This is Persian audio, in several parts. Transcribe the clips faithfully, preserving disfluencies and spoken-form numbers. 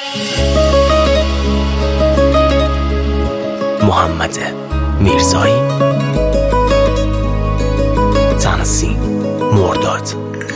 محمد میرزایی، تنظیم مرداد.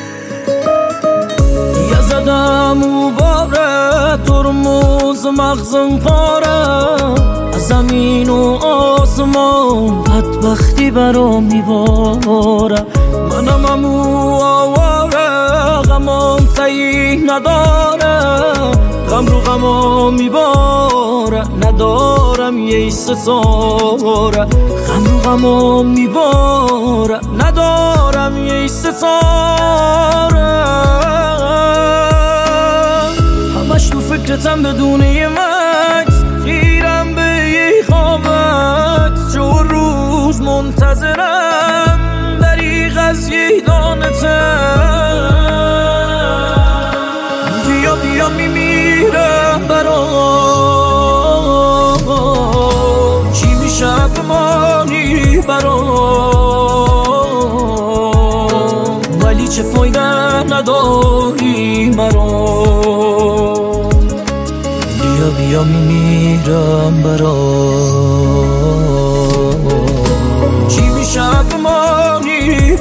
یه زدم او باره ترمز مغزم پاره، از زمین و آسمان بدبختی برام میباره. منم امو آواره غمام تایی نداره، غم رو غمام میباره ندارم یه ستاره. غم رو غمام میباره ندارم یه ستاره. همش تو فکرتم بدون یه مکس، خیرم به یه خوابت، چون روز منتظرم دریغ از یه دانتم. بیا بیا میمیرم برام، چی میشه بمانی برام، ولی چه فایده نداری مرام. بیا بیا میمیرم برام، چی میشه بمانی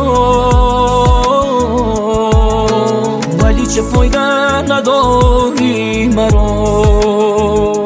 برام، ولی چه فایده نداری مرام.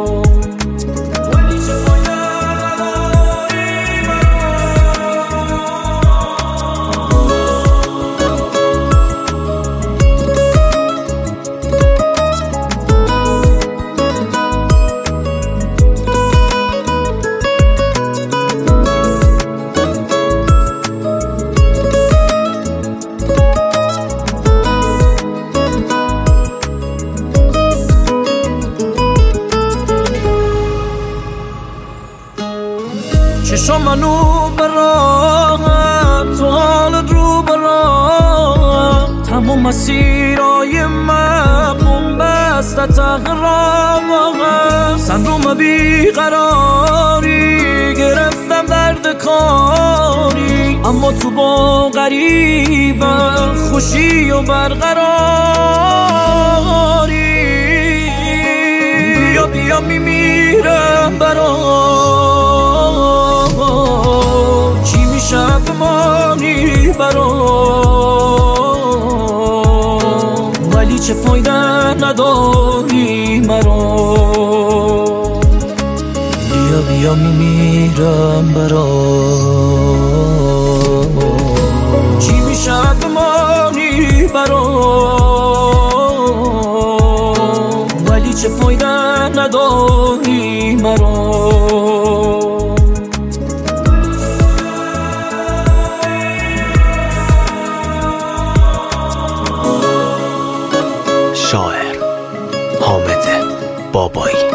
چشم منو برام، تو حالت رو برام، تمام مسیرای من بسته تغرام. صندوق بیقراری گرفتم درد کاری، اما تو با غریبم خوشی و برقراری. بیا بیا میمیرم برام، چی میشه بمانی برام، ولی چه فایده نداری مرام. بیا بیا میمیرم برام، چی میشه بمانی برام، ولی چه فایده نداری مرام. شاعر حامد بابایی.